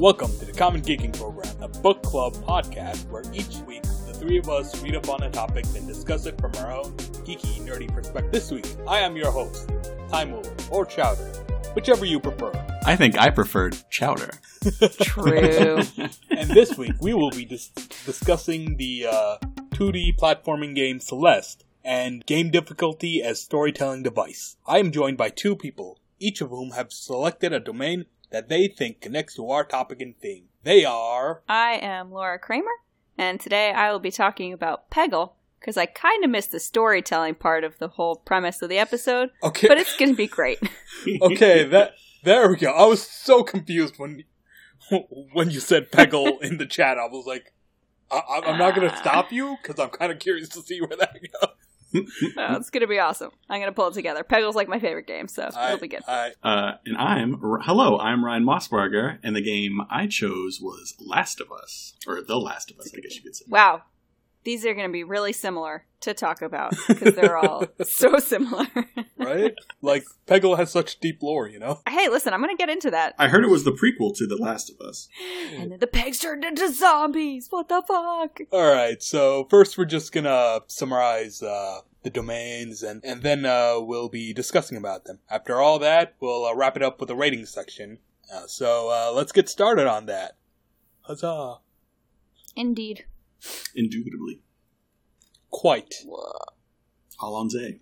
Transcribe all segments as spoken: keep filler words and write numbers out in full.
Welcome to the Common Geeking Program, a book club podcast where each week the three of us read up on a topic and discuss it from our own geeky, nerdy perspective. This week, I am your host, Time Lord, or Chowder, whichever you prefer. I think I preferred Chowder. True. And this week, we will be dis- discussing the uh, two D platforming game Celeste and game difficulty as storytelling device. I am joined by two people, each of whom have selected a domain that they think connects to our topic and theme. They are... I am Laura Kramer, and today I will be talking about Peggle, because I kind of missed the storytelling part of the whole premise of the episode, okay. But it's going to be great. Okay, that there we go. I was so confused when when you said Peggle in the chat. I was like, I- I'm not going to stop you, because I'm kind of curious to see where that goes. Oh, it's going to be awesome. I'm going to pull it together. Peggle's like my favorite game, so I, it'll be good. I, Uh, and I'm, hello, I'm Ryan Mossberger, and the game I chose was Last of Us. Or The Last of Us, I guess you could say. Wow. These are going to be really similar to talk about, because they're all so similar. right? Like, Peggle has such deep lore, you know? Hey, listen, I'm going to get into that. I heard it was the prequel to The Last of Us. And then the pegs turned into zombies. What the fuck? Alright, so first we're just gonna summarize uh, the domains, and, and then uh, we'll be discussing about them. After all that, we'll uh, wrap it up with a rating section. Uh, so uh, let's get started on that. Huzzah. Indeed. Indubitably. Quite. Allons-y.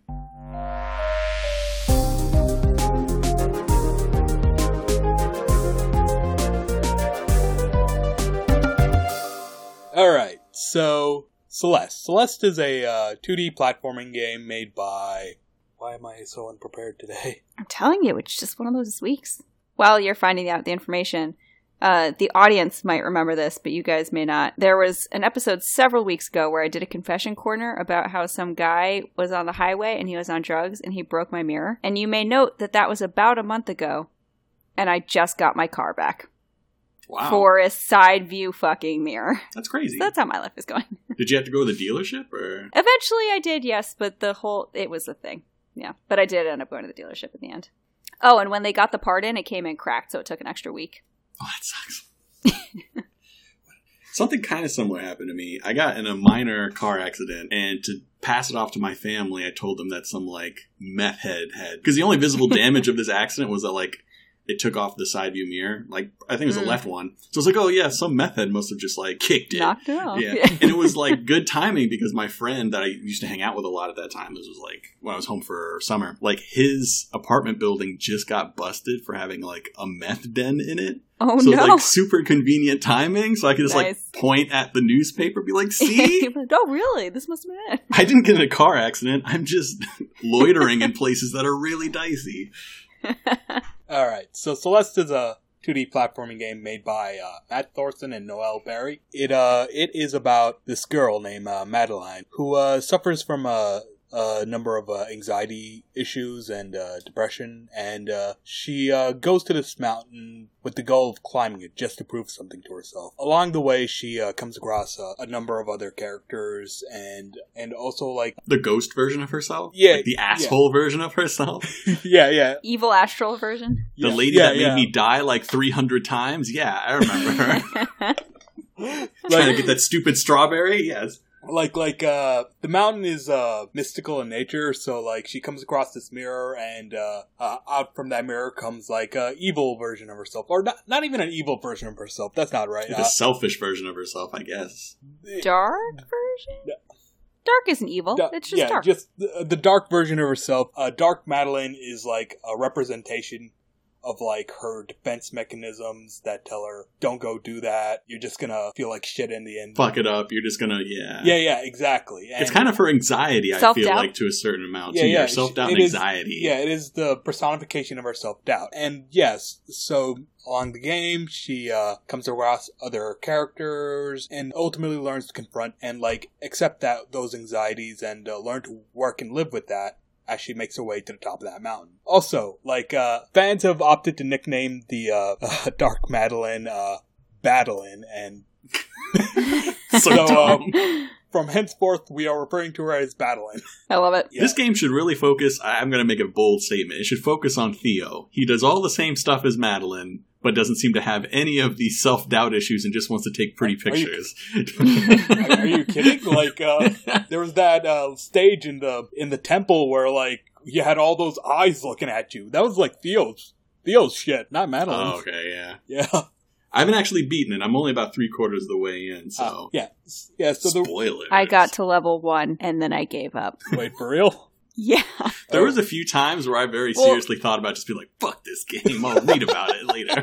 Alright, so Celeste. Celeste is a uh, two D platforming game made by... Why am I so unprepared today? I'm telling you, it's just one of those weeks. While you're finding out the information, uh, the audience might remember this, but you guys may not. There was an episode several weeks ago where I did a confession corner about how some guy was on the highway and he was on drugs and he broke my mirror. And you may note that that was about a month ago, and I just got my car back. Wow. For a side view fucking mirror. That's crazy. So that's how my life is going. Did you have to go to the dealership, or? Eventually I did, yes, but the whole, it was a thing. Yeah, but I did end up going to the dealership in the end. Oh, and when they got the part in, it came in cracked, so it took an extra week. Oh, that sucks. Something kind of similar happened to me. I got in a minor car accident, and to pass it off to my family, I told them that some, like, meth head had... Because the only visible damage of this accident was that, like, it took off the side view mirror. Like, I think it was mm. the left one. So it's like, oh, yeah, some meth head must have just, like, kicked it. Knocked it off. Yeah. And it was, like, good timing because my friend that I used to hang out with a lot at that time, this was, like, when I was home for summer, like, his apartment building just got busted for having, like, a meth den in it. Oh, so no. So, like, super convenient timing. So I could just, nice. like, point at the newspaper and be like, see? Oh, really? This must have been it. I didn't get in a car accident. I'm just loitering in places that are really dicey. Alright, so Celeste is a two D platforming game made by uh, Matt Thorson and Noelle Barry. It uh, it is about this girl named uh, Madeline, who uh, suffers from a, a number of uh, anxiety issues and uh, depression, and uh, she uh, goes to this mountain with the goal of climbing it just to prove something to herself. Along the way, she uh, comes across uh, a number of other characters, and and also, like... The ghost version of herself? Yeah. Like the asshole yeah. version of herself? yeah, yeah. Evil astral version? The yeah. lady yeah, that made yeah. me die like three hundred times? Yeah, I remember her. like, Trying to get that stupid strawberry? Yes. Like, like, uh, the mountain is, uh, mystical in nature, so, like, she comes across this mirror, and, uh, uh out from that mirror comes, like, a evil version of herself. Or not, not even an evil version of herself, that's not right. Like uh, a selfish version of herself, I guess. Dark version? Dark isn't evil, da- it's just yeah, dark. just the, the dark version of herself. Uh, Dark Madeline is, like, a representation of, like, her defense mechanisms that tell her, don't go do that, you're just gonna feel like shit in the end. Fuck it up, you're just gonna, yeah. Yeah, yeah, exactly. And it's kind of her anxiety, I Self-doubt? feel like, to a certain amount. Yeah, too. yeah. Her self-doubt It and is- anxiety. Yeah, it is the personification of her self-doubt. And yes, so along the game, she uh, comes across other characters and ultimately learns to confront and, like, accept that those anxieties and uh, learn to work and live with that as she makes her way to the top of that mountain. Also, like, uh, fans have opted to nickname the uh, uh, Dark Madeline uh, Badeline, and So so dumb. um, from henceforth, we are referring to her as Badeline. I love it. Yeah. This game should really focus, I- I'm going to make a bold statement, it should focus on Theo. He does all the same stuff as Madeline, but doesn't seem to have any of these self-doubt issues and just wants to take pretty Are pictures. You, are, are you kidding? Like, uh, there was that uh, stage in the in the temple where, like, you had all those eyes looking at you. That was, like, Theo's. Theo's shit, not Madeline's. Oh, okay, yeah. Yeah. I haven't actually beaten it. I'm only about three quarters of the way in, so... Uh, yeah. Yeah, so the... Spoilers. I got to level one, and then I gave up. Wait, for real? Yeah. There was a few times where I very Well- seriously thought about just being like, fuck this game, I'll read about it later.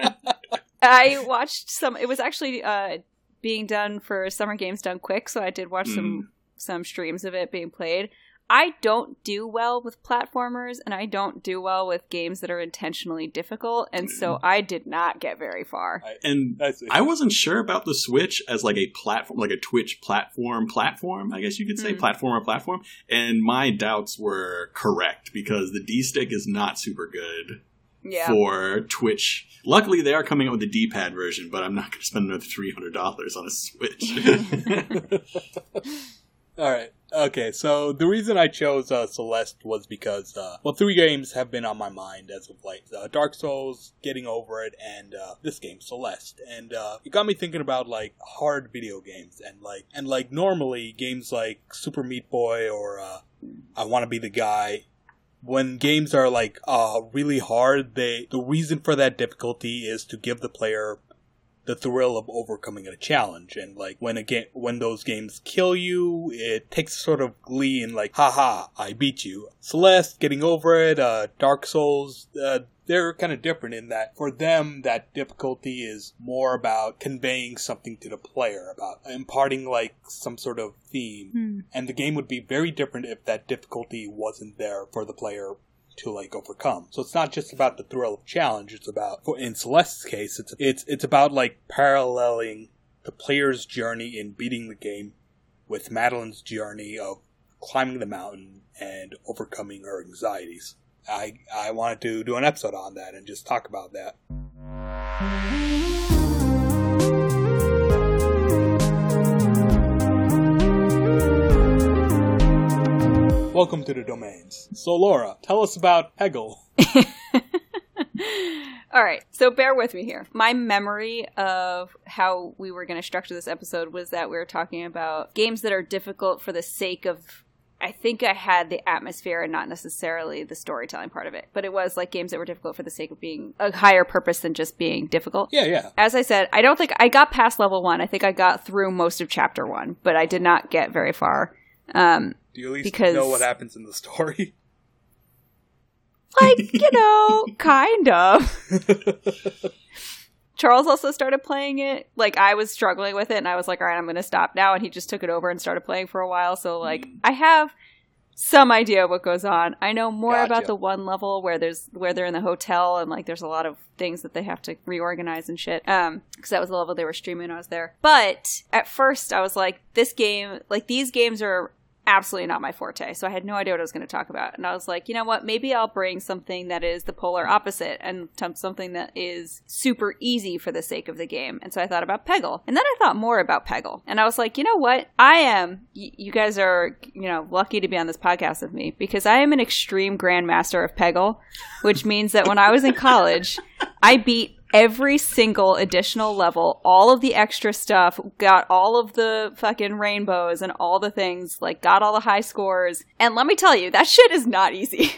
I watched some, it was actually uh, being done for Summer Games Done Quick, so I did watch Mm. some some streams of it being played. I don't do well with platformers, and I don't do well with games that are intentionally difficult, and so I did not get very far. And I see. I wasn't sure about the Switch as like a platform, like a Twitch platform platform, I guess you could say, Mm. platform or platform. And my doubts were correct because the D-Stick is not super good Yeah. for Twitch. Luckily, they are coming out with the D-pad version, but I'm not going to spend another three hundred dollars on a Switch. All right. Okay, so the reason I chose uh, Celeste was because, uh, well, three games have been on my mind as of late. Uh, Dark Souls, Getting Over It, and uh, this game, Celeste. And uh, it got me thinking about, like, hard video games. And, like, and like normally, games like Super Meat Boy or uh, I Want to Be the Guy, when games are, like, uh, really hard, they the reason for that difficulty is to give the player the thrill of overcoming a challenge. And like when a ga- when those games kill you, it takes sort of glee in like, haha, I beat you. Celeste, Getting Over It, uh, Dark Souls, uh, they're kind of different in that for them that difficulty is more about conveying something to the player, about imparting like some sort of theme. Hmm. And the game would be very different if that difficulty wasn't there for the player to like overcome. So it's not just about the thrill of challenge, it's about, in Celeste's case, it's it's it's about like paralleling the player's journey in beating the game with Madeline's journey of climbing the mountain and overcoming her anxieties. I I wanted to do an episode on that and just talk about that. Welcome to the domains. So Laura, tell us about Peggle. All right, so bear with me here. My memory of how we were going to structure this episode was that we were talking about games that are difficult for the sake of, I think I had the atmosphere and not necessarily the storytelling part of it. But it was like games that were difficult for the sake of being a higher purpose than just being difficult. Yeah, yeah. As I said, I don't think I got past level one. I think I got through most of chapter one, but I did not get very far. Um, Do you at least because... know what happens in the story? Like, you know, kind of. Charles also started playing it. Like, I was struggling with it, and I was like, all right, I'm going to stop now. And he just took it over and started playing for a while. So, like, I have some idea of what goes on. I know more Gotcha. about the one level where there's where they're in the hotel, and, like, there's a lot of things that they have to reorganize and shit. Um, because that was the level they were streaming when I was there. But at first, I was like, this game, like, these games are absolutely not my forte. So I had no idea what I was going to talk about. And I was like, you know what? Maybe I'll bring something that is the polar opposite and t- something that is super easy for the sake of the game. And so I thought about Peggle. And then I thought more about Peggle. And I was like, you know what? I am, y- you guys are, you know, lucky to be on this podcast with me because I am an extreme grandmaster of Peggle, which means that when I was in college, I beat every single additional level, all of the extra stuff, got all of the fucking rainbows and all the things, like got all the high scores. And let me tell you, that shit is not easy.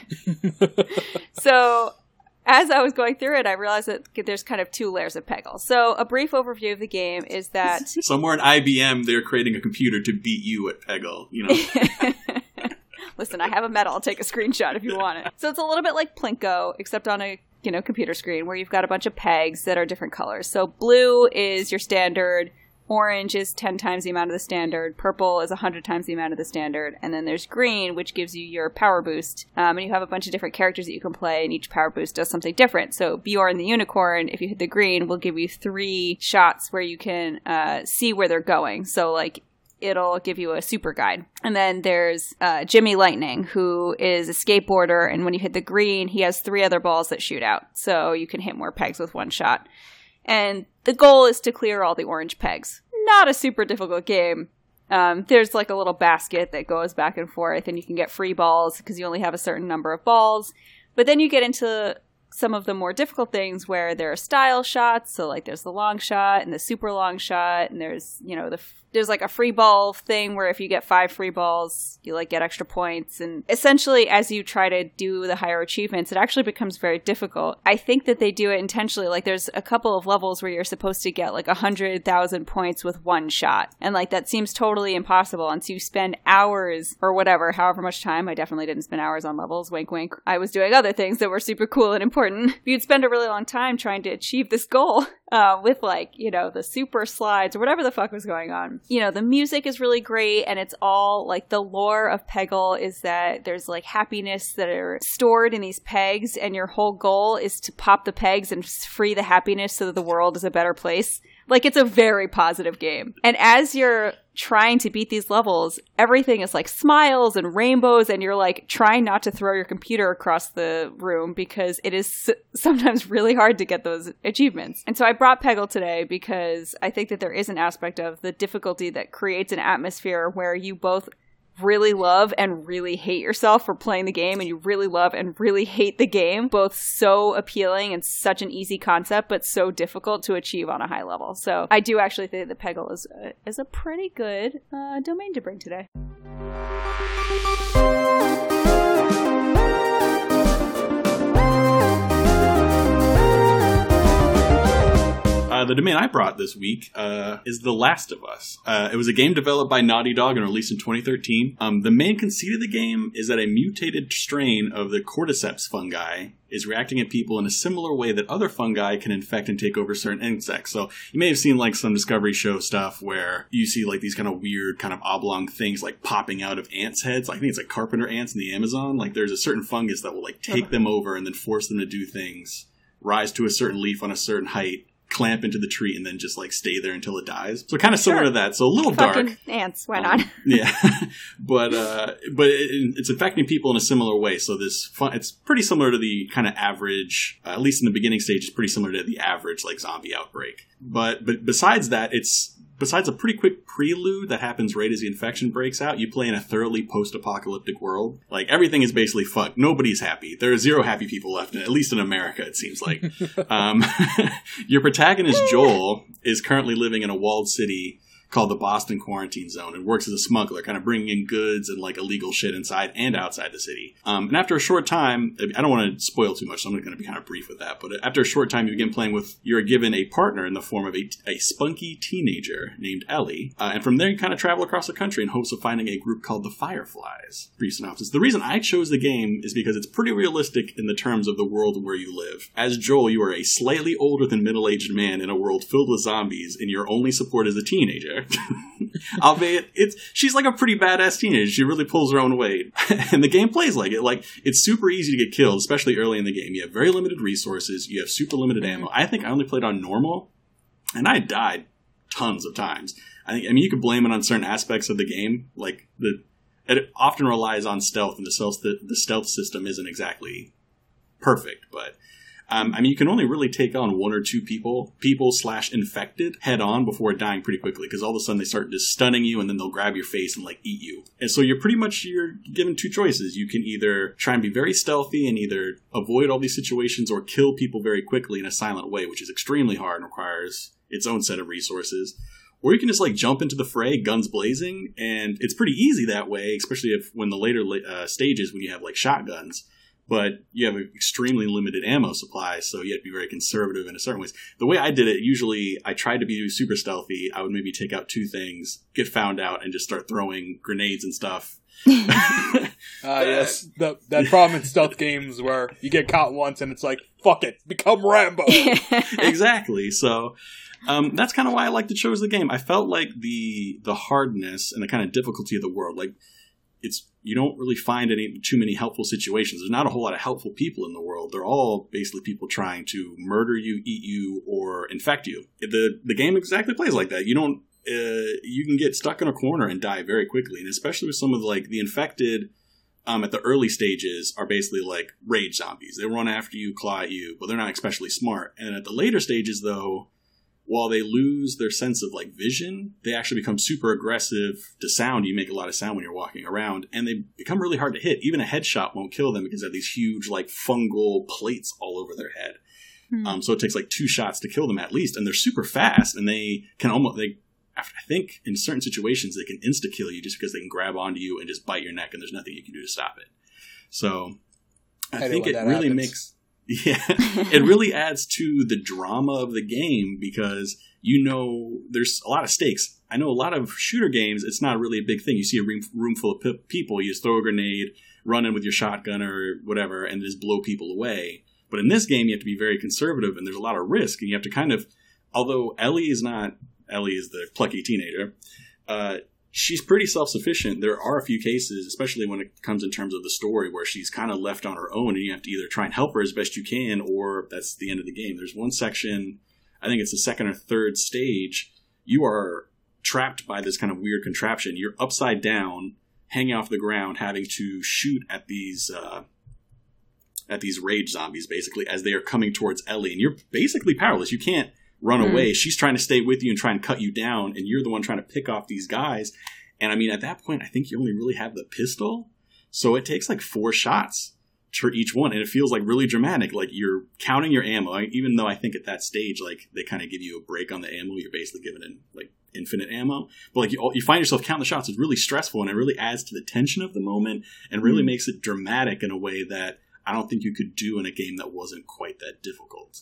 So as I was going through it, I realized that there's kind of two layers of Peggle. So a brief overview of the game is that... Somewhere in I B M, they're creating a computer to beat you at Peggle, you know. Listen, I have a medal. I'll take a screenshot if you want it. So it's a little bit like Plinko, except on a you know, computer screen where you've got a bunch of pegs that are different colors. So blue is your standard, orange is ten times the amount of the standard, purple is one hundred times the amount of the standard, and then there's green, which gives you your power boost. Um, and you have a bunch of different characters that you can play, and each power boost does something different. So Bjorn the Unicorn, if you hit the green, will give you three shots where you can uh, see where they're going. So, like, it'll give you a super guide. And then there's uh, Jimmy Lightning, who is a skateboarder, and when you hit the green, he has three other balls that shoot out, so you can hit more pegs with one shot. And the goal is to clear all the orange pegs. Not a super difficult game. Um, there's like a little basket that goes back and forth, and you can get free balls because you only have a certain number of balls. But then you get into some of the more difficult things where there are style shots. So like there's the long shot and the super long shot, and there's, you know, the there's like a free ball thing where if you get five free balls, you like get extra points. And essentially, as you try to do the higher achievements, it actually becomes very difficult. I think that they do it intentionally. Like there's a couple of levels where you're supposed to get like a hundred thousand points with one shot. And like that seems totally impossible. And so you spend hours or whatever, however much time. I definitely didn't spend hours on levels. Wink, wink. I was doing other things that were super cool and important. You'd spend a really long time trying to achieve this goal uh, with like, you know, the super slides or whatever the fuck was going on. You know, the music is really great, and it's all like the lore of Peggle is that there's like happiness that are stored in these pegs, and your whole goal is to pop the pegs and free the happiness so that the world is a better place. Like, it's a very positive game. And as you're trying to beat these levels, everything is like smiles and rainbows, and you're like trying not to throw your computer across the room because it is sometimes really hard to get those achievements. And so I brought Peggle today because I think that there is an aspect of the difficulty that creates an atmosphere where you both really love and really hate yourself for playing the game, and you really love and really hate the game. Both so appealing and such an easy concept, but so difficult to achieve on a high level. So I do actually think that Peggle is a, is a pretty good uh, domain to bring today. Uh, the domain I brought this week uh, is The Last of Us. Uh, it was a game developed by Naughty Dog and released in twenty thirteen. Um, the main conceit of the game is that a mutated strain of the cordyceps fungi is reacting at people in a similar way that other fungi can infect and take over certain insects. So you may have seen like some Discovery Show stuff where you see like these kind of weird kind of oblong things like popping out of ants' heads. I think it's like carpenter ants in the Amazon. Like there's a certain fungus that will like take them over and then force them to do things, rise to a certain leaf on a certain height, clamp into the tree, and then just like stay there until it dies. So kind of similar sure. to that. So a little Fucking dark. Ants went um, on. Yeah, but uh, but it, it's affecting people in a similar way. So this fun, it's pretty similar to the kind of average, uh, at least in the beginning stage, it's pretty similar to the average like zombie outbreak. But but besides that, it's besides a pretty quick prelude that happens right as the infection breaks out, you play in a thoroughly post-apocalyptic world. Like, everything is basically fucked. Nobody's happy. There are zero happy people left, in, at least in America, it seems like. um, your protagonist, Joel, is currently living in a walled city called the Boston Quarantine Zone and works as a smuggler, kind of bringing in goods and like illegal shit inside and outside the city. Um, and after a short time, I don't want to spoil too much, so I'm going to be kind of brief with that, but after a short time, you begin playing with, you're given a partner in the form of a, a spunky teenager named Ellie. Uh, and from there, you kind of travel across the country in hopes of finding a group called the Fireflies. Brief synopsis. The reason I chose the game is because it's pretty realistic in the terms of the world where you live. As Joel, you are a slightly older than middle-aged man in a world filled with zombies, and your only support is a teenager. Albeit, it's she's like a pretty badass teenager. She really pulls her own weight. And the game plays like it. Like, it's super easy to get killed, especially early in the game. You have very limited resources. You have super limited ammo. I think I only played on normal, and I died tons of times. I think, I mean, you could blame it on certain aspects of the game. Like, the it often relies on stealth, and the stealth, the, the stealth system isn't exactly perfect, but Um, I mean, you can only really take on one or two people, people slash infected, head on before dying pretty quickly, because all of a sudden they start just stunning you, and then they'll grab your face and like eat you. And so you're pretty much you're given two choices. You can either try and be very stealthy and either avoid all these situations, or kill people very quickly in a silent way, which is extremely hard and requires its own set of resources. Or you can just like jump into the fray, guns blazing, and it's pretty easy that way, especially if when the later uh, stages when you have like shotguns. But you have an extremely limited ammo supply, so you have to be very conservative in a certain ways. The way I did it, usually I tried to be super stealthy. I would maybe take out two things, get found out, and just start throwing grenades and stuff. Ah, uh, yes. The, that problem in stealth games where you get caught once and it's like, fuck it, become Rambo. Exactly. So um, that's kind of why I like to choose the game. I felt like the the hardness and the kind of difficulty of the world, like, it's you don't really find any too many helpful situations. There's not a whole lot of helpful people in the world. They're all basically people trying to murder you, eat you, or infect you. The the game exactly plays like that. You don't uh, you can get stuck in a corner and die very quickly, and especially with some of the, like the infected um, at the early stages are basically like rage zombies. They run after you, claw at you, but they're not especially smart. And at the later stages, though, while they lose their sense of like vision, they actually become super aggressive to sound. You make a lot of sound when you're walking around, and they become really hard to hit. Even a headshot won't kill them because they have these huge like fungal plates all over their head. Hmm. Um, so it takes like two shots to kill them at least, and they're super fast, and they can almost they. I think in certain situations they can insta kill you just because they can grab onto you and just bite your neck, and there's nothing you can do to stop it. So I, I think it really happens. makes. Yeah, it really adds to the drama of the game because, you know, there's a lot of stakes. I know a lot of shooter games, it's not really a big thing. You see a room, room full of p- people, you just throw a grenade, run in with your shotgun or whatever, and just blow people away. But in this game, you have to be very conservative, and there's a lot of risk, and you have to kind of, although Ellie is not, Ellie is the plucky teenager, uh, she's pretty self-sufficient. There are a few cases, especially when it comes in terms of the story, where she's kind of left on her own, and you have to either try and help her as best you can, or that's the end of the game. There's one section, I think it's the second or third stage, you are trapped by this kind of weird contraption. You're upside down, hanging off the ground, having to shoot at these uh, at these rage zombies, basically, as they are coming towards Ellie, and you're basically powerless. You can't run mm. away. She's trying to stay with you and try and cut you down, and you're the one trying to pick off these guys. And I mean, at that point, I think you only really have the pistol, so it takes like four shots for each one, and it feels like really dramatic. Like you're counting your ammo, even though I think at that stage, like they kind of give you a break on the ammo. You're basically given in like infinite ammo, but like you, you find yourself counting the shots. It's really stressful, and it really adds to the tension of the moment, and really mm. makes it dramatic in a way that I don't think you could do in a game that wasn't quite that difficult.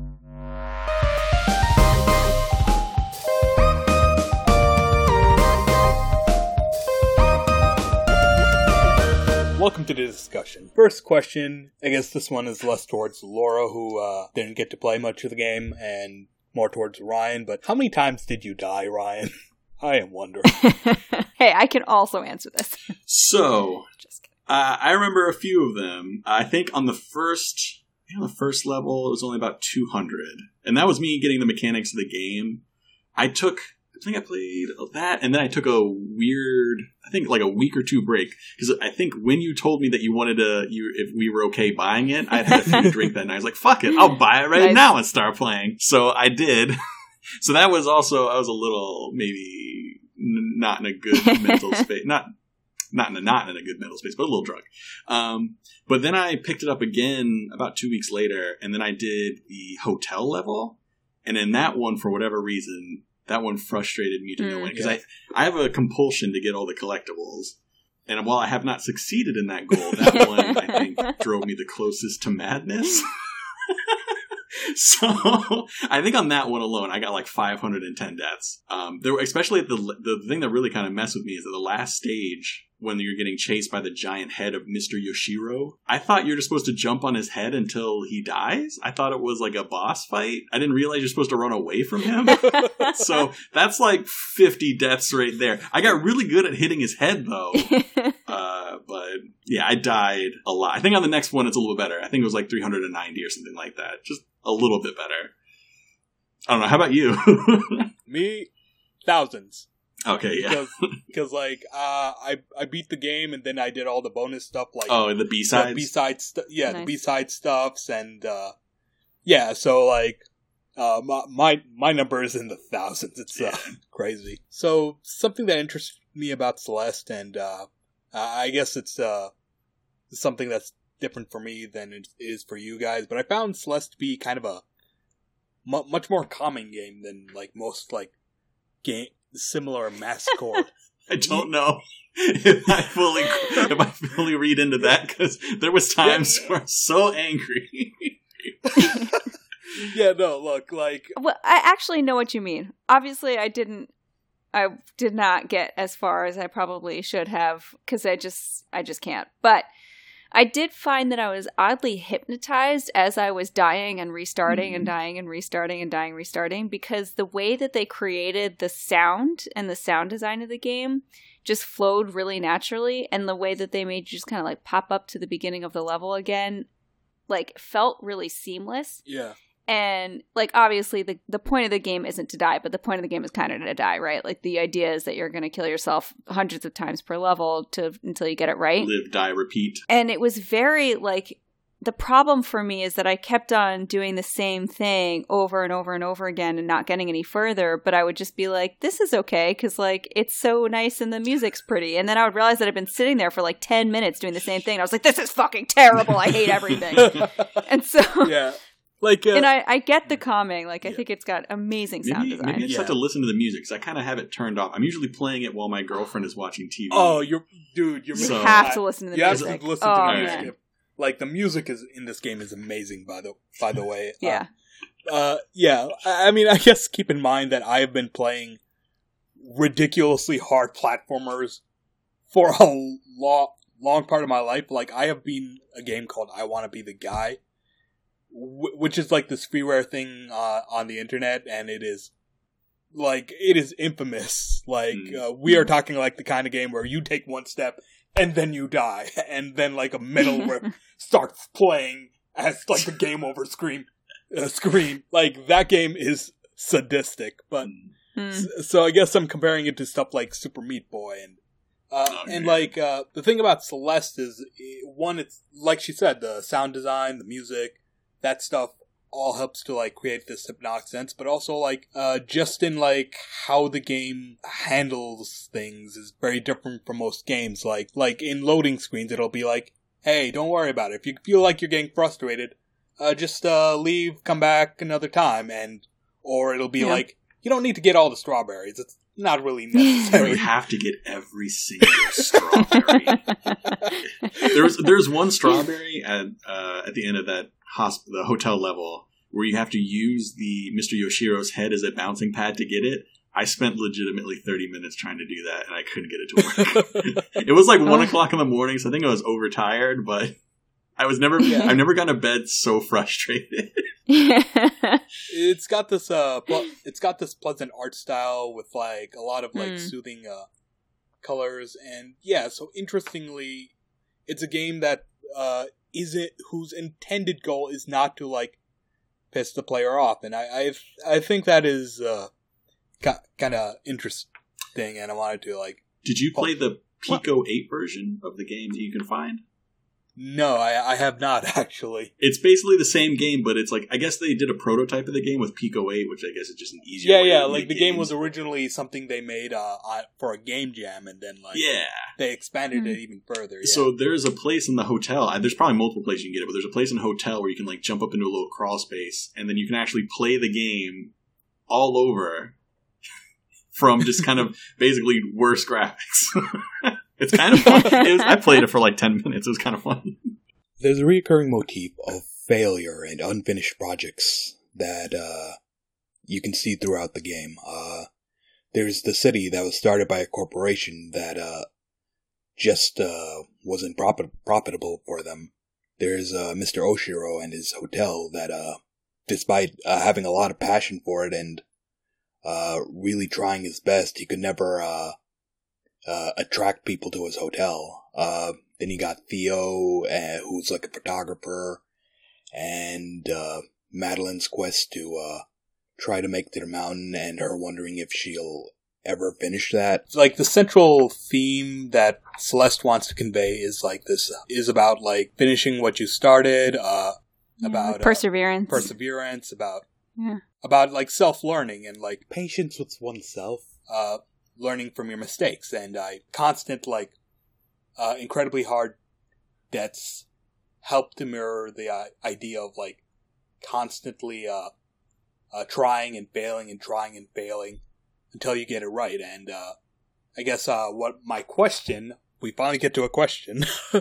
Welcome to the discussion. First question, I guess this one is less towards Laura, who uh, didn't get to play much of the game, and more towards Ryan. But how many times did you die, Ryan? I am wondering. Hey, I can also answer this. So, uh, I remember a few of them. I think on the first, I think on the first level, it was only about two hundred. And that was me getting the mechanics of the game. I took... I think I played that, and then I took a weird, I think like a week or two break, because I think when you told me that you wanted to, you if we were okay buying it, I had a few to drink that night. I was like, fuck it, I'll buy it right nice. now and start playing. So I did. So that was also, I was a little, maybe n- not in a good mental space, not not in a not in a good mental space, but a little drunk. Um, but then I picked it up again about two weeks later, and then I did the hotel level, and in that one, for whatever reason, that one frustrated me to no end, because yeah. I, I have a compulsion to get all the collectibles. And while I have not succeeded in that goal, that one, I think, drove me the closest to madness. So, I think on that one alone, I got like five hundred ten deaths. Um, there were, especially at the the thing that really kind of messed with me is that the last stage, when you're getting chased by the giant head of Mister Yoshiro, I thought you're just supposed to jump on his head until he dies. I thought it was like a boss fight. I didn't realize you're supposed to run away from him. So that's like fifty deaths right there. I got really good at hitting his head, though. Uh, but yeah, I died a lot. I think on the next one, it's a little better. I think it was like three hundred ninety or something like that. Just a little bit better. I don't know. How about you? Me, thousands. Okay, yeah. Because, because like, uh, I I beat the game, and then I did all the bonus stuff, like oh, the B sides, B side stuff, yeah, nice. the B side stuffs, and uh, yeah. So like, uh, my, my my number is in the thousands. It's uh, crazy. So something that interests me about Celeste, and uh, I guess it's uh something that's different for me than it is for you guys. But I found Celeste to be kind of a mu- much more calming game than like most like game. Similar masscore. I don't know if I fully if I fully read into that, because there was times yeah. where I was so angry. Yeah, no, look, like well, I actually know what you mean. Obviously, I didn't. I did not get as far as I probably should have, because I just I just can't. But I did find that I was oddly hypnotized as I was dying and restarting mm-hmm. and dying and restarting and dying and restarting, because the way that they created the sound and the sound design of the game just flowed really naturally, and the way that they made you just kind of like pop up to the beginning of the level again, like felt really seamless. Yeah. And, like, obviously, the, the point of the game isn't to die, but the point of the game is kind of to die, right? Like, the idea is that you're going to kill yourself hundreds of times per level to until you get it right. Live, die, repeat. And it was very, like, the problem for me is that I kept on doing the same thing over and over and over again and not getting any further, but I would just be like, this is okay, because, like, it's so nice and the music's pretty. And then I would realize that I've been sitting there for, like, ten minutes doing the same thing, and I was like, this is fucking terrible, I hate everything. And so... Yeah. Like, uh, and I, I get the calming. Like, I yeah. think it's got amazing sound maybe, design. Maybe I just yeah. have to listen to the music, because I kind of have it turned off. I'm usually playing it while my girlfriend is watching T V. Oh, you're... Dude, you're... You so, have to listen to the you music. You have to listen oh, to the man. music. Like, the music is in this game is amazing, by the by the way. Yeah. Uh, uh, yeah, I, I mean, I guess keep in mind that I have been playing ridiculously hard platformers for a long, long part of my life. Like, I have been a game called I Want to Be the Guy, w- which is like this freeware thing uh, on the internet, and it is, like, it is infamous. Like, mm. uh, we are talking like the kind of game where you take one step, and then you die, and then, like, a middleware starts playing as, like, the game over screen. Uh, screen. Like, that game is sadistic, but... Mm. So, so I guess I'm comparing it to stuff like Super Meat Boy, and, uh, oh, and like, uh, the thing about Celeste is, one, it's, like she said, the sound design, the music, that stuff all helps to, like, create this hypnotic sense, but also, like, uh, just in, like, how the game handles things is very different from most games. Like, like, in loading screens, it'll be like, hey, don't worry about it. If you feel like you're getting frustrated, uh, just, uh, leave, come back another time, and, or it'll be yeah. like, you don't need to get all the strawberries. It's not really necessary. You have to get every single strawberry. there's, there's one strawberry at, uh, at the end of that Hosp- the hotel level where you have to use the Mister Yoshiro's head as a bouncing pad to get it. I spent legitimately thirty minutes trying to do that, and I couldn't get it to work. It was like one o'clock in the morning, so I think I was overtired, but I was never, yeah. I've never gone to bed so frustrated. It's got this, uh, ple- it's got this pleasant art style with, like, a lot of, like, mm. soothing, uh, colors, and, yeah, so interestingly, it's a game that, uh, isn't, whose intended goal is not to, like, piss the player off, and I I, I think that is uh, ca- kind of interesting, and I wanted to, like... Did you play the Pico what? eight version of the game that you can find? No, I, I have not, actually. It's basically the same game, but it's like, I guess they did a prototype of the game with Pico eight, which I guess is just an easier yeah, way Yeah, to like make the games. game was originally something they made uh, on, for a game jam, and then like yeah. they expanded mm. it even further. Yeah. So there's a place in the hotel, there's probably multiple places you can get it, but there's a place in the hotel where you can like jump up into a little crawl space, and then you can actually play the game all over from just kind of basically worse graphics. It's kind of fun. It was, I played it for like ten minutes. It was kind of fun. There's a recurring motif of failure and unfinished projects that uh, you can see throughout the game. Uh, there's the city that was started by a corporation that uh, just uh, wasn't profit- profitable for them. There's uh, Mister Oshiro and his hotel that, uh, despite uh, having a lot of passion for it and uh, really trying his best, he could never uh, uh, attract people to his hotel. Uh, then you got Theo, uh, who's like a photographer, and uh, Madeline's quest to uh, try to make it to the mountain, and her wondering if she'll ever finish that. Like, the central theme that Celeste wants to convey is like this, is about like finishing what you started, uh, yeah, about perseverance, uh, perseverance, about yeah. about like self-learning and like patience with oneself, uh, learning from your mistakes, and uh, constant like uh, incredibly hard debts help to mirror the uh, idea of like constantly uh, uh, trying and failing and trying and failing until you get it right. And uh, I guess uh, what my question, we finally get to a question,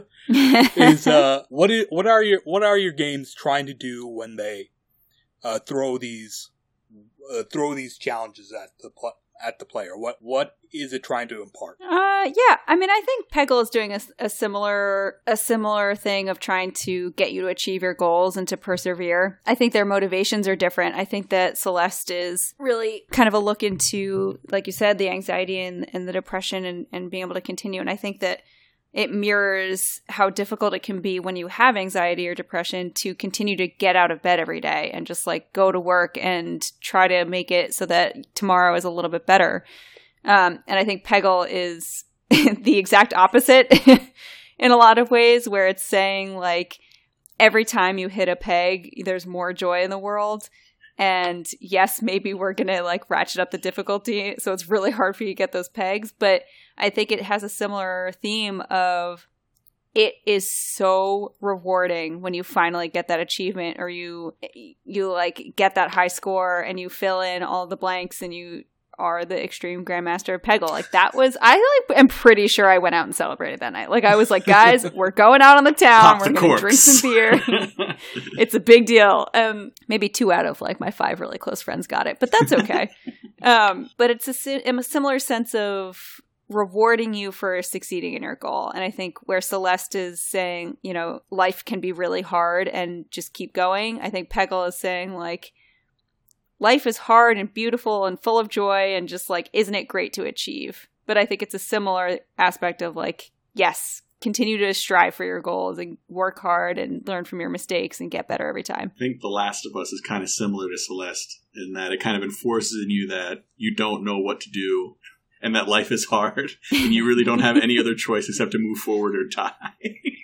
is uh, what is, what are your what are your games trying to do when they uh, throw these uh, throw these challenges at the pl- at the player? What what is it trying to impart? Uh, yeah, I mean, I think Peggle is doing a, a similar a similar thing of trying to get you to achieve your goals and to persevere. I think their motivations are different. I think that Celeste is really kind of a look into, like you said, the anxiety and, and the depression and, and being able to continue. And I think that it mirrors how difficult it can be when you have anxiety or depression to continue to get out of bed every day and just like go to work and try to make it so that tomorrow is a little bit better. Um, and I think Peggle is the exact opposite in a lot of ways, where it's saying like, every time you hit a peg, there's more joy in the world. And yes, maybe we're going to like ratchet up the difficulty, so it's really hard for you to get those pegs. But I think it has a similar theme of it is so rewarding when you finally get that achievement, or you you like get that high score and you fill in all the blanks and you are the extreme grandmaster of Peggle. Like that was, I like am pretty sure I went out and celebrated that night. Like I was like, guys, we're going out on the town. Pop we're the going to drink some beer. It's a big deal. Um, maybe two out of like my five really close friends got it, but that's okay. um, but it's a, a similar sense of rewarding you for succeeding in your goal. And I think where Celeste is saying, you know, life can be really hard and just keep going. I think Peggle is saying like, life is hard and beautiful and full of joy and just like, isn't it great to achieve? But I think it's a similar aspect of like, yes, continue to strive for your goals and work hard and learn from your mistakes and get better every time. I think The Last of Us is kind of similar to Celeste in that it kind of enforces in you that you don't know what to do and that life is hard and you really don't have any other choice except to move forward or die.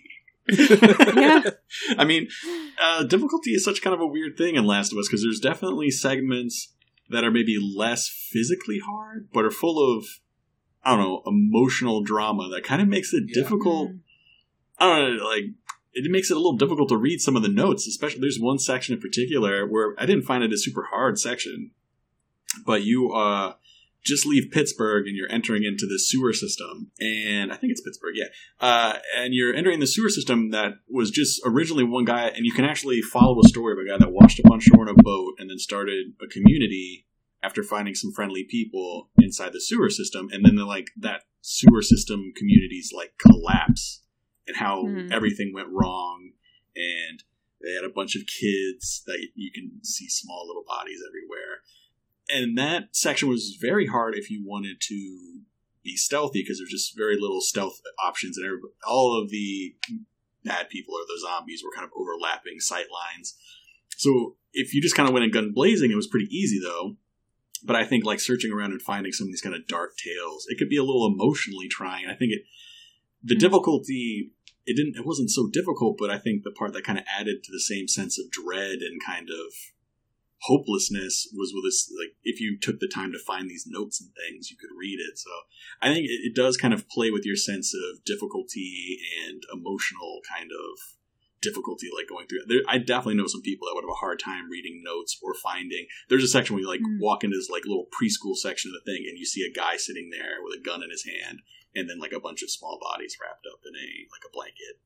Yeah. I mean, uh, difficulty is such kind of a weird thing in Last of Us because there's definitely segments that are maybe less physically hard, but are full of, I don't know, emotional drama that kind of makes it yeah. difficult. I don't know, like, it makes it a little difficult to read some of the notes, especially there's one section in particular where I didn't find it a super hard section, but you, uh, just leave Pittsburgh and you're entering into the sewer system. And I think it's Pittsburgh, yeah. Uh, and you're entering the sewer system that was just originally one guy, and you can actually follow a story of a guy that washed up on shore in a boat and then started a community after finding some friendly people inside the sewer system. And then like that sewer system community's like collapse and how mm-hmm. everything went wrong. And they had a bunch of kids that you can see small little bodies everywhere. And that section was very hard if you wanted to be stealthy because there's just very little stealth options. And all of the bad people or the zombies were kind of overlapping sight lines. So if you just kind of went in gun blazing, it was pretty easy though. But I think like searching around and finding some of these kind of dark tales, it could be a little emotionally trying. I think it, the mm-hmm. difficulty, it didn't, it wasn't so difficult, but I think the part that kind of added to the same sense of dread and kind of hopelessness was with this, like, if you took the time to find these notes and things, you could read it. So I think it, it does kind of play with your sense of difficulty and emotional kind of difficulty, like going through it. There, I definitely know some people that would have a hard time reading notes or finding. There's a section where you like mm. walk into this like little preschool section of the thing and you see a guy sitting there with a gun in his hand and then like a bunch of small bodies wrapped up in a like a blanket.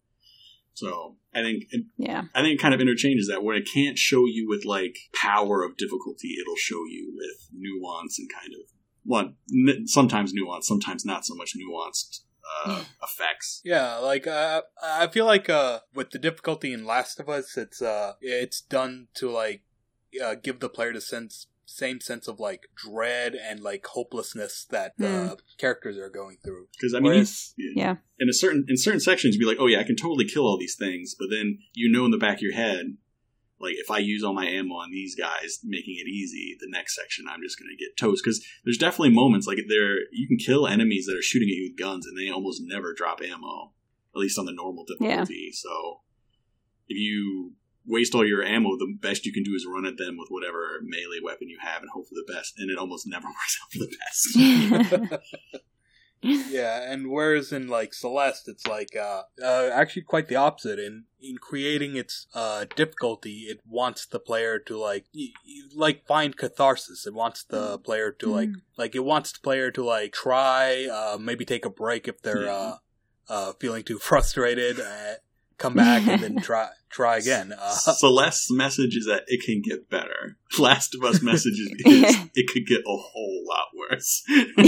So I think, yeah, I think it kind of interchanges that. When it can't show you with like power of difficulty, it'll show you with nuance and kind of one n- sometimes nuance, sometimes not so much nuanced uh, effects. Yeah, like uh, I feel like uh, with the difficulty in Last of Us, it's uh, it's done to like uh, give the player the sense. Same sense of like dread and like hopelessness that the mm. characters are going through. Because I mean, Whereas, yeah, in a certain in certain sections, you'd be like, "Oh yeah, I can totally kill all these things," but then you know in the back of your head, like if I use all my ammo on these guys, making it easy, the next section I'm just going to get toast. Because there's definitely moments like there you can kill enemies that are shooting at you with guns, and they almost never drop ammo, at least on the normal difficulty. Yeah. So if you waste all your ammo, the best you can do is run at them with whatever melee weapon you have and hope for the best, and it almost never works out for the best. Yeah, and whereas in like Celeste, it's like uh, uh actually quite the opposite. In in creating its uh difficulty, it wants the player to like y- y- like find catharsis. It wants the player to like mm. like it wants the player to like try, uh maybe take a break if they're uh uh feeling too frustrated. Uh, come back and then try try again. Uh, Celeste's message is that it can get better. Last of Us message is it could get a whole lot worse.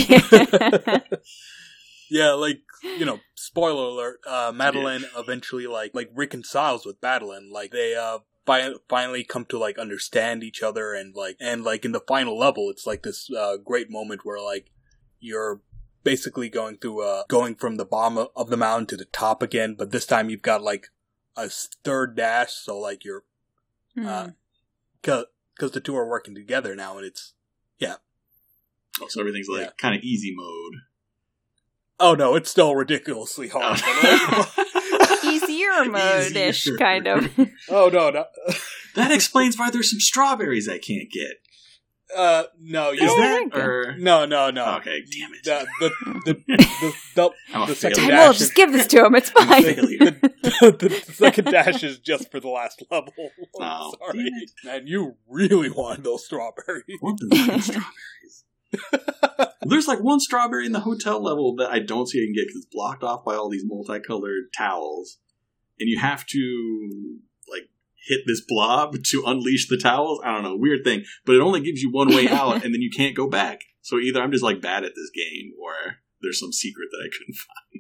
Yeah, like, you know, spoiler alert, uh, Madeline yeah. eventually, like, like reconciles with Madeline. Like, they, uh, fi- finally come to, like, understand each other and, like, and, like, in the final level, it's, like, this, uh, great moment where, like, you're basically going through, uh, going from the bottom of the mountain to the top again, but this time you've got, like, a third dash, so, like, you're, mm. uh, cause, cause the two are working together now, and it's, yeah. Oh, so everything's, like, yeah. kind of easy mode. Oh no, it's still ridiculously hard. Easier? easier mode-ish, Easier. kind of. Oh, no, no. That explains why there's some strawberries I can't get. Uh, no, you Is Oh, that thank you. or No, no, no. okay? Damn it! The, the, the, the, the, I'm a the second failure. Damn, we'll dash is, just give this to him. It's I'm a fine. failure. the, the, the second dash is just for the last level. I'm Oh, sorry. damn it. Man, you really wanted those strawberries. I want the fucking strawberries. There's like one strawberry in the hotel level that I don't see I can get because it's blocked off by all these multicolored towels, and you have to like hit this blob to unleash the towels. I don't know, weird thing, but it only gives you one way out, and then you can't go back. So either I'm just like bad at this game, or there's some secret that I couldn't find.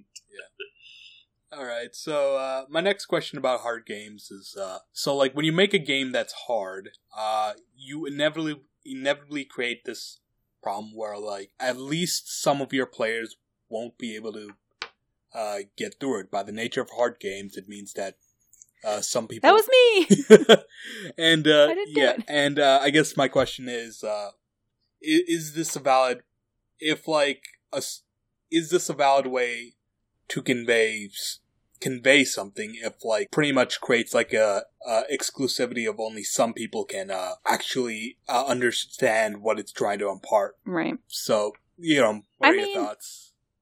All right, so uh, my next question about hard games is, uh, so like when you make a game that's hard, uh, you inevitably inevitably create this problem where like at least some of your players won't be able to uh, get through it. By the nature of hard games, it means that uh, some people That was me. and uh, I didn't do yeah, it. and uh, I guess my question is, uh, is, is this a valid? If like a, s- is this a valid way to convey convey something if like pretty much creates like a, a exclusivity of only some people can uh, actually uh, understand what it's trying to impart. Right. So, you know, what I are your mean- thoughts?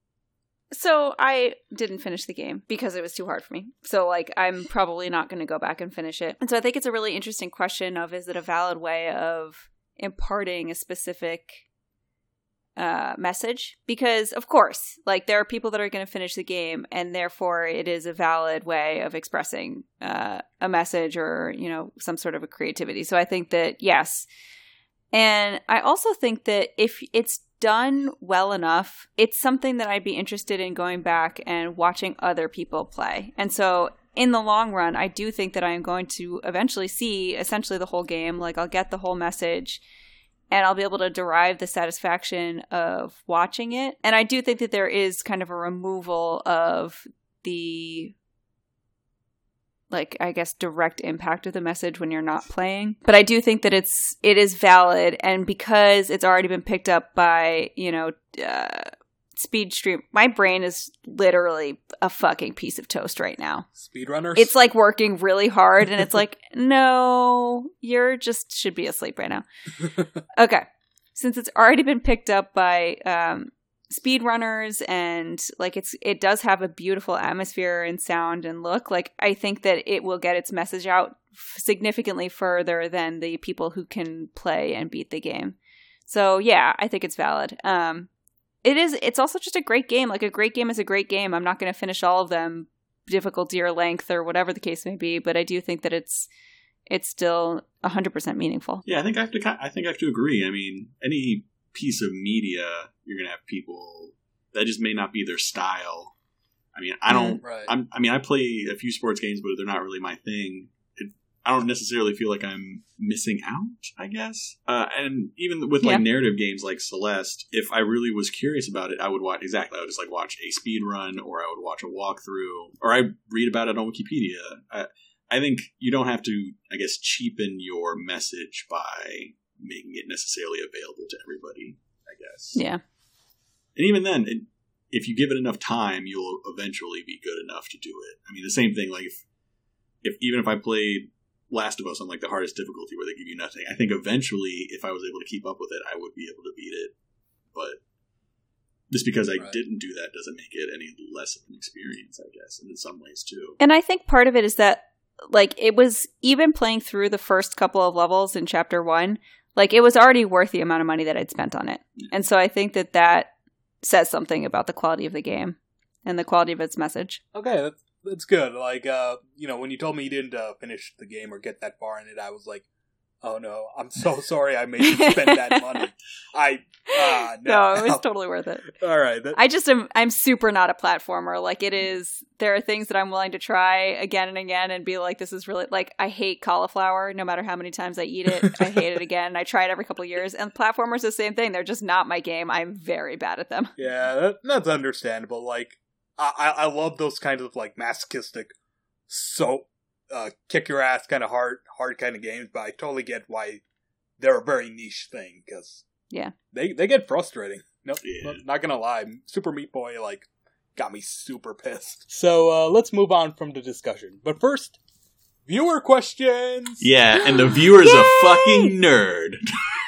So I didn't finish the game because it was too hard for me. So like I'm probably not going to go back and finish it. And so I think it's a really interesting question of is it a valid way of imparting a specific uh, message? Because of course, like there are people that are going to finish the game, and therefore it is a valid way of expressing uh, a message or you know some sort of a creativity. So I think that yes. And I also think that if it's done well enough, it's something that I'd be interested in going back and watching other people play. And so in the long run, I do think that I am going to eventually see essentially the whole game. Like I'll get the whole message and I'll be able to derive the satisfaction of watching it. And I do think that there is kind of a removal of the like I guess direct impact of the message when you're not playing. But I do think that it's it is valid, and because it's already been picked up by, you know, uh, speed stream, my brain is literally a fucking piece of toast right now. Speedrunners? It's like working really hard and it's like, no, you're just should be asleep right now. Okay. Since it's already been picked up by um speedrunners and like it's it does have a beautiful atmosphere and sound and look, like I think that it will get its message out f- significantly further than the people who can play and beat the game. So yeah, I think it's valid. Um it is it's also just a great game. Like a great game is a great game. I'm not going to finish all of them, difficulty or length or whatever the case may be, but I do think that it's it's still one hundred percent meaningful. Yeah, I think I have to. ki- I think I have to agree. I mean, any piece of media, you're gonna have people that just may not be their style. I mean, I don't. Right. I'm, I mean, I play a few sports games, but they're not really my thing. It, I don't necessarily feel like I'm missing out, I guess. Uh, and even with like Yeah. narrative games like Celeste, if I really was curious about it, I would watch exactly. I would just like watch a speed run, or I would watch a walkthrough, or I read about it on Wikipedia. I, I think you don't have to, I guess, cheapen your message by making it necessarily available to everybody, I guess. Yeah. And even then, it, if you give it enough time, you'll eventually be good enough to do it. I mean, the same thing, like, if, if even if I played Last of Us on, like, the hardest difficulty where they give you nothing, I think eventually, if I was able to keep up with it, I would be able to beat it. But just because I Right. didn't do that doesn't make it any less of an experience, I guess, and in some ways, too. And I think part of it is that, like, it was even playing through the first couple of levels in chapter one, like, it was already worth the amount of money that I'd spent on it. And so I think that that says something about the quality of the game and the quality of its message. Okay, that's, that's good. Like, uh, you know, when you told me you didn't uh, finish the game or get that far in it, I was like, oh no, I'm so sorry I made you spend that money. I, uh, No, no. it was totally worth it. All right. That, I just am, I'm super not a platformer. Like, it is, there are things that I'm willing to try again and again and be like, this is really, like, I hate cauliflower no matter how many times I eat it. I hate it again. I try it every couple of years. And platformers the same thing. They're just not my game. I'm very bad at them. yeah, that, that's understandable. Like, I, I, I love those kinds of, like, masochistic, so, uh, kick your ass kind of hard, hard kind of games, but I totally get why they're a very niche thing, because Yeah. they, they get frustrating. No, Yeah. not, not gonna lie. Super Meat Boy, like, got me super pissed. So uh, let's move on from the discussion. But first, viewer questions! Yeah, and the viewer's a fucking nerd.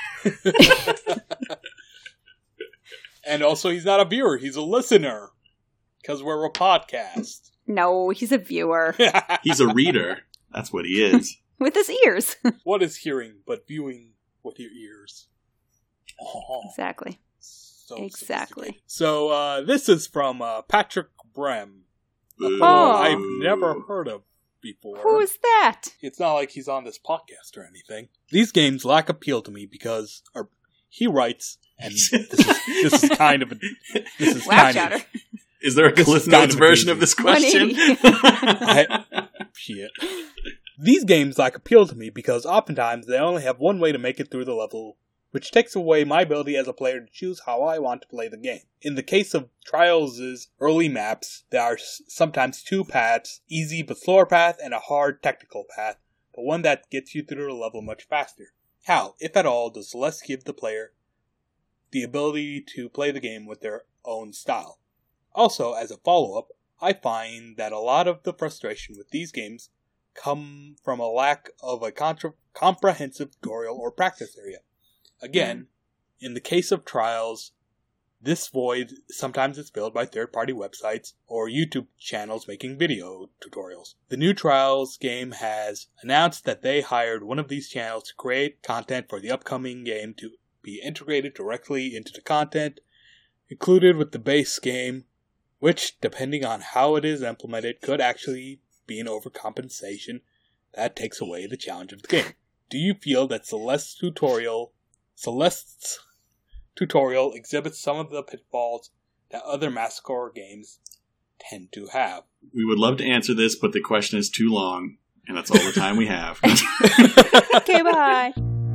And also, he's not a viewer, he's a listener. Because we're a podcast. No, he's a viewer. He's a reader. That's what he is. With his ears. What is hearing but viewing with your ears? Oh, exactly. So exactly. So, uh, this is from uh, Patrick Brem. Ooh. Oh, I've never heard of before. Who is that? It's not like he's on this podcast or anything. These games lack appeal to me because or, he writes, and this is, this is kind of a... This is Wow, kind chatter. of... Is there a Cliff Notes version of this question? I, shit. These games lack appeal to me because oftentimes they only have one way to make it through the level, which takes away my ability as a player to choose how I want to play the game. In the case of Trials' early maps, there are sometimes two paths, easy but slower path and a hard technical path, but one that gets you through the level much faster. How, if at all, does Celeste give the player the ability to play the game with their own style? Also, as a follow-up, I find that a lot of the frustration with these games come from a lack of a contra- comprehensive tutorial or practice area. Again, mm. in the case of Trials, this void sometimes is filled by third-party websites or YouTube channels making video tutorials. The new Trials game has announced that they hired one of these channels to create content for the upcoming game to be integrated directly into the content included with the base game, which, depending on how it is implemented, could actually be an overcompensation that takes away the challenge of the game. Do you feel that Celeste's tutorial, Celeste's tutorial exhibits some of the pitfalls that other Massacre games tend to have? We would love to answer this, but the question is too long, and that's all the time we have. Okay, bye.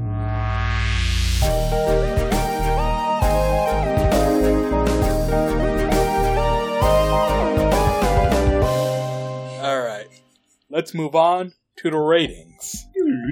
Alright, let's move on to the ratings.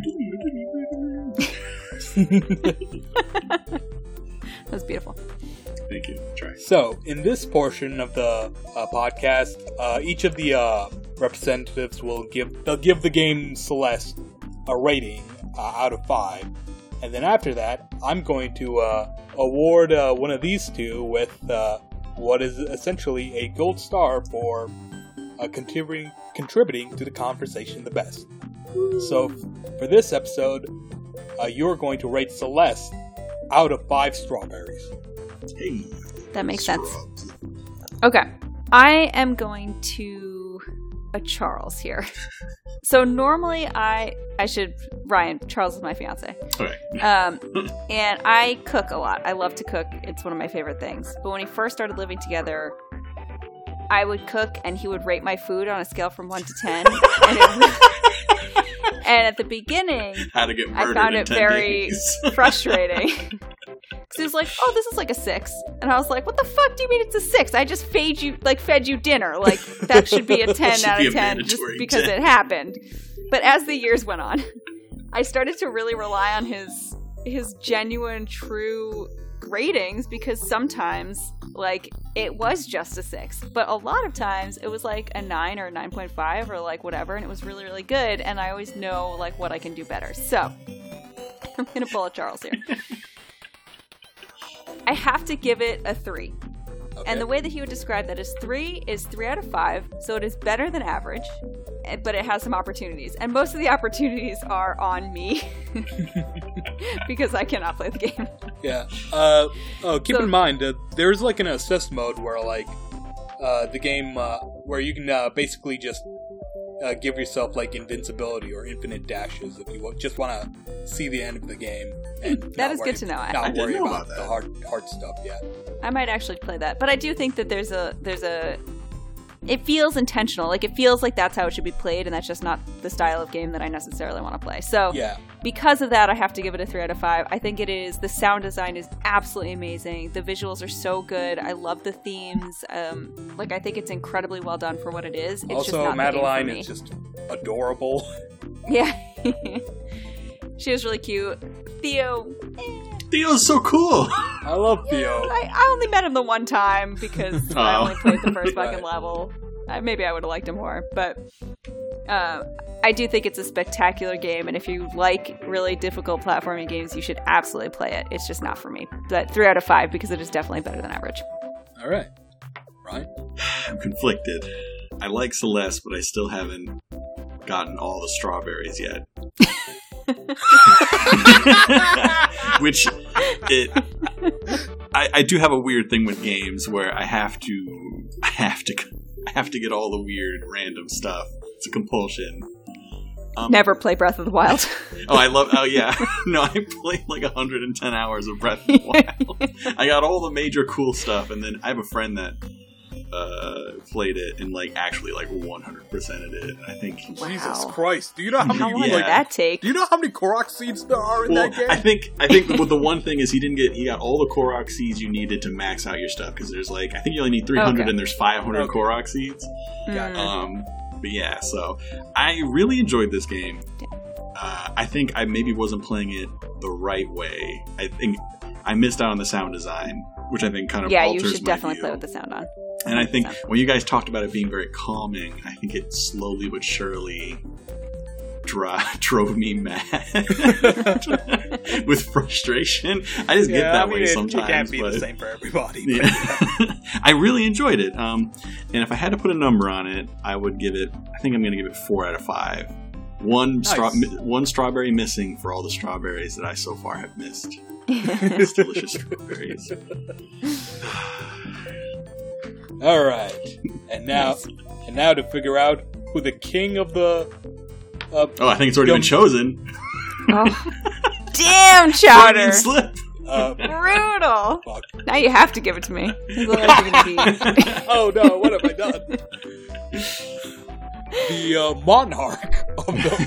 That was beautiful. Thank you. Try. So, in this portion of the uh, podcast, uh, each of the uh, representatives will give they'll give the game Celeste a rating uh, out of five, and then after that, I'm going to uh, award uh, one of these two with uh, what is essentially a gold star for uh, contributing contributing to the conversation the best. So, for this episode, uh, you're going to rate Celeste out of five strawberries. Hey. That makes sense. Okay. I am going to a Charles here. So normally I I should Ryan, Charles is my fiance. Okay. Um and I cook a lot. I love to cook. It's one of my favorite things. But when we first started living together, I would cook and he would rate my food on a scale from one to ten. and, it, and at the beginning, How to get I found in it ten very days. frustrating. Because he was like, "Oh, this is like a six," and I was like, "What the fuck do you mean it's a six? I just fed you, like, fed you dinner. Like that should be a ten out of ten just because ten. It happened." But as the years went on, I started to really rely on his his genuine, true ratings because sometimes, like, it was just a six, but a lot of times it was like a nine or a nine point five or like whatever, and it was really, really good. And I always know like what I can do better. So I'm gonna pull a Charles here. I have to give it a three. Okay. And the way that he would describe that is three is three out of five, so it is better than average, but it has some opportunities. And most of the opportunities are on me because I cannot play the game. Yeah. Uh, oh, keep So- in mind, uh, there's like an assist mode where like uh, the game, uh, where you can uh, basically just uh, give yourself like invincibility or infinite dashes if you wa- just want to see the end of the game. And That not is worry- good to know. I- Not I didn't worry know about, about the that. hard hard stuff. Yeah. I might actually play that, but I do think that there's a there's a it feels intentional. Like it feels like that's how it should be played, and that's just not the style of game that I necessarily want to play. So Yeah. because of that, I have to give it a three out of five. I think it is the sound design is absolutely amazing. The visuals are so good. I love the themes. Um, like I think it's incredibly well done for what it is. It's just Also, not Madeline the game is for me. just adorable. Yeah. She was really cute. Theo, eh, Theo's so cool. I love Theo. I, I only met him the one time because I Oh. only played the first fucking Right. level. Uh, maybe I would have liked him more, but uh, I do think it's a spectacular game, and if you like really difficult platforming games, you should absolutely play it. It's just not for me. But three out of five because it is definitely better than average. All right. Ryan? I'm conflicted. I like Celeste, but I still haven't gotten all the strawberries yet. Which it I, I do have a weird thing with games where I have to I have to I have to get all the weird random stuff. It's a compulsion. Um, Never play Breath of the Wild. Oh, I love. Oh, yeah. No, I played like one hundred ten hours of Breath of the Wild. I got all the major cool stuff, and then I have a friend that uh, played it and like actually like one hundred percented it. And I think. Wow. Jesus Christ. Do you know how How many long Yeah. did that take? Do you know how many Korok seeds there are in Well, that game? I think I think the, the one thing is he didn't get he got all the Korok seeds you needed to max out your stuff because there's like I think you only need three hundred Okay. and there's five hundred Okay. Korok seeds. Gotcha. Mm. Um, but yeah, so I really enjoyed this game. Uh, I think I maybe wasn't playing it the right way. I think I missed out on the sound design, which I think kind of Yeah, alters you should my definitely view. play with the sound on. And I think Sound. when you guys talked about it being very calming, I think it slowly but surely dro- drove me mad with frustration. I just get yeah, that I mean, way it, sometimes. it can't be but, the same for everybody. Yeah. I really enjoyed it. Um, and if I had to put a number on it, I would give it. I think I'm going to give it four out of five. One Nice. straw, mi- one strawberry missing for all the strawberries that I so far have missed. It's delicious strawberries. All right, and now, Nice. and now to figure out who the king of the. Uh, Oh, I think it's already Yum. been chosen. Oh. Damn, Freudian Chowder! slip. uh, Brutal! fuck. Now you have to give it to me. Otherwise you're gonna be... Oh no! What have I done? The uh, monarch of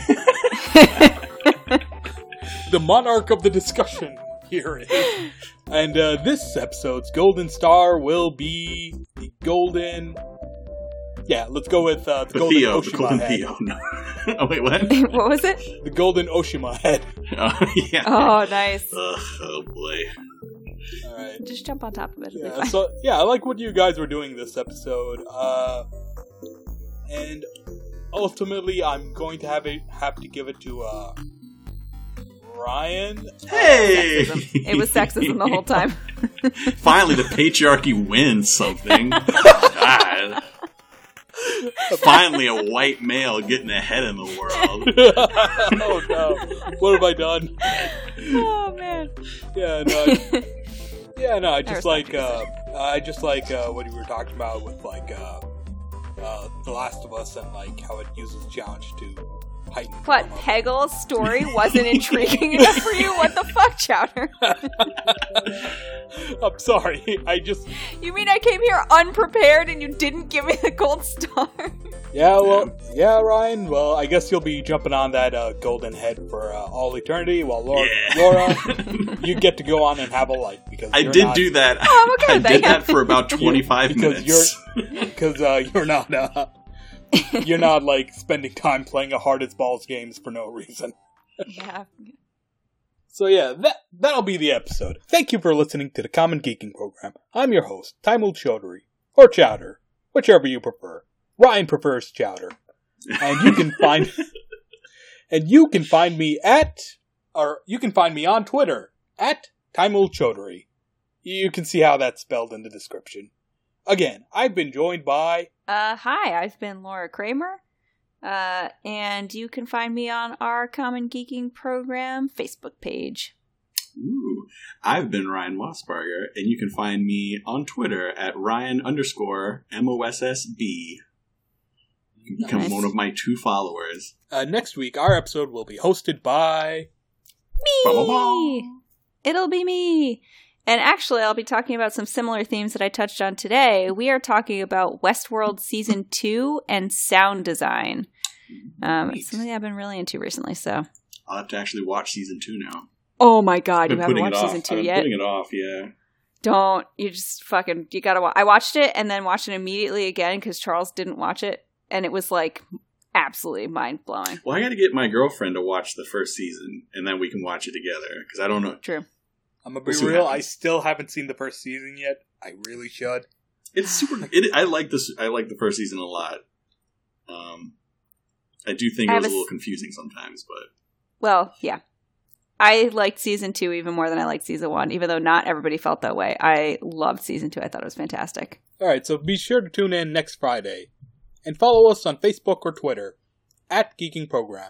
the the monarch of the discussion. Here it is, and uh, this episode's golden star will be the golden. Yeah, let's go with uh, the The golden Theo. The Oshima golden head. Theo. No. Oh, wait, what? What was it? The golden Oshima head. Oh, yeah. Oh, nice. Ugh, oh, boy. All right. Just jump on top of it. It'll be Yeah, fine. so yeah, I like what you guys were doing this episode. Uh, and ultimately, I'm going to have it have to give it to uh, Ryan. Hey! Sexism. It was sexism the whole time. Finally, the patriarchy wins something. God. Finally, a white male getting ahead in the world. Oh no! What have I done? Oh, man. Yeah, no. I, yeah, no. I just respect like your uh, I just like uh, what you were talking about with like uh, uh, The Last of Us and like how it uses challenge to heighten. What, trauma. Hegel's story wasn't intriguing enough for you? What the fuck, Chowder? I'm sorry. I just You mean I came here unprepared and you didn't give me the gold star? yeah. Well, yeah, Ryan. Well, I guess you'll be jumping on that uh, golden head for uh, all eternity, while Laura, Yeah. Laura, you get to go on and have a life because I you're did not, do that. Oh, I'm okay I with that, did yeah. that for about twenty-five because minutes. because uh, you're not uh, you're not like spending time playing a hard as balls games for no reason. Yeah. So yeah, that that'll be the episode. Thank you for listening to the Common Geeking Program. I'm your host, Taimul Chaudhary, or Chowder, whichever you prefer. Ryan prefers Chowder, and you can find and you can find me at or you can find me on Twitter at Taimul Chaudhary. You can see how that's spelled in the description. Again, I've been joined by Uh, hi, I've been Laura Kramer. Uh, and you can find me on our Common Geeking Program Facebook page. Ooh, I've been Ryan Mossbarger, and you can find me on Twitter at Ryan underscore M O S S B. You can become Nice. one of my two followers. uh, next week. Our episode will be hosted by Me! It'll be me! And actually, I'll be talking about some similar themes that I touched on today. We are talking about Westworld Season two and sound design. Um, it's something I've been really into recently, so. I'll have to actually watch season two now. Oh my god, you I've been haven't putting watched it off. Season two I've been yet? putting it off, yeah. Don't. You just fucking, you gotta watch. I watched it and then watched it immediately again because Charles didn't watch it. And it was like absolutely mind blowing. Well, I got to get my girlfriend to watch the first season, and then we can watch it together, because I don't know. True. I'm gonna be We'll see what real. I happens. still haven't seen the first season yet. I really should. It's super. It, I like this. I like the first season a lot. Um, I do think I it was have a a little s- confusing sometimes, but Well, yeah. I liked season two even more than I liked season one, even though not everybody felt that way. I loved season two. I thought it was fantastic. All right, so be sure to tune in next Friday, and follow us on Facebook or Twitter at Geeking Program.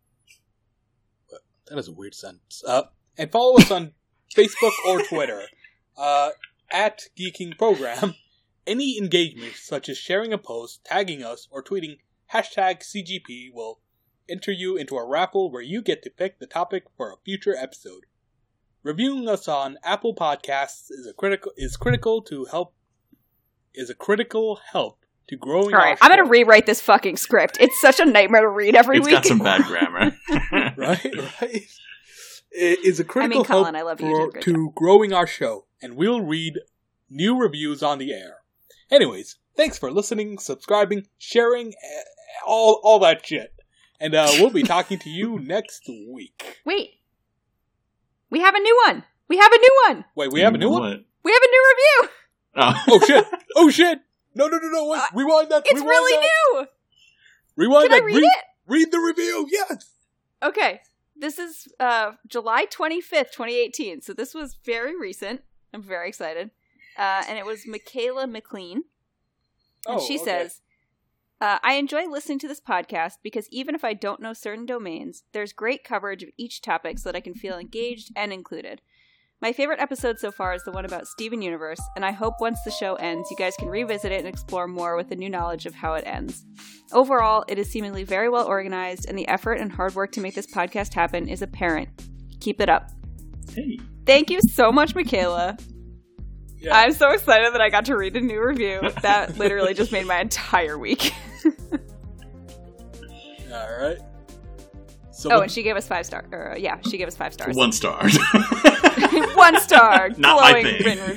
That is a weird sentence. Uh, and follow us on Facebook or Twitter uh, at Geeking Program. Any engagement, such as sharing a post, tagging us, or tweeting hashtag C G P, will enter you into a raffle where you get to pick the topic for a future episode. Reviewing us on Apple Podcasts is a critical is critical to help is a critical help to growing. All right, our I'm going to show. rewrite this fucking script. It's such a nightmare to read every it's week. got some bad grammar. right, right. It is a critical Colin, help I love you. You for- did a great to growing our show, and we'll read new reviews on the air. Anyways, thanks for listening, subscribing, sharing, eh, all all that shit. And uh, we'll be talking to you next week. Wait. We have a new one. We have a new one. Wait, we have a new one? What? We have a new review. Oh, Oh shit! Oh shit! No, no, no, no! Wait, Uh, rewind that. It's rewind really that. new. Rewind Can I that. read read, it? read the review. Yes. Okay. This is uh, July twenty-fifth, twenty eighteen. So this was very recent. I'm very excited. Uh, and it was Michaela McLean. And Oh, she okay. says, uh, I enjoy listening to this podcast because even if I don't know certain domains, there's great coverage of each topic so that I can feel engaged and included. My favorite episode so far is the one about Steven Universe, and I hope once the show ends, you guys can revisit it and explore more with the new knowledge of how it ends. Overall, it is seemingly very well organized, and the effort and hard work to make this podcast happen is apparent. Keep it up. hey. Thank you so much, Michaela. Yeah. I'm so excited that I got to read a new review. That literally just made my entire week. All right. So Oh, the- and she gave us five stars. Or, uh, yeah, she gave us five stars. One star. One star. Not my glowing thing. written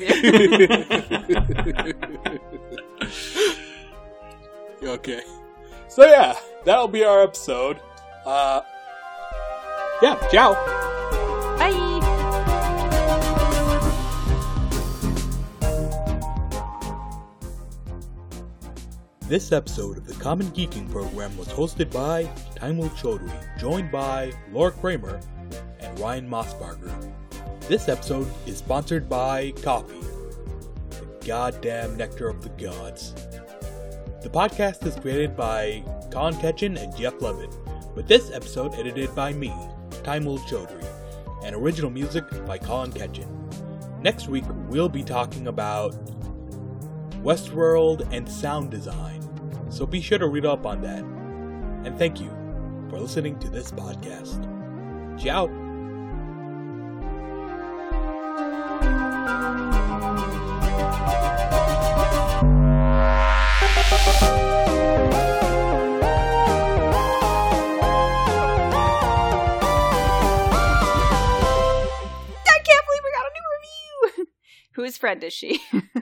review. Okay. So yeah, that'll be our episode. Uh, yeah, ciao. Bye. This episode of the Common Geeking Program was hosted by Taimul Chaudhry, joined by Laura Kramer and Ryan Mossbarger. This episode is sponsored by coffee, the goddamn nectar of the gods. The podcast is created by Colin Ketchen and Jeff Levitt, with this episode edited by me, Taimul Chaudhry, and original music by Colin Ketchen. Next week, we'll be talking about Westworld and sound design, so be sure to read up on that. And thank you for listening to this podcast. Ciao! I can't believe we got a new review. Whose friend is she?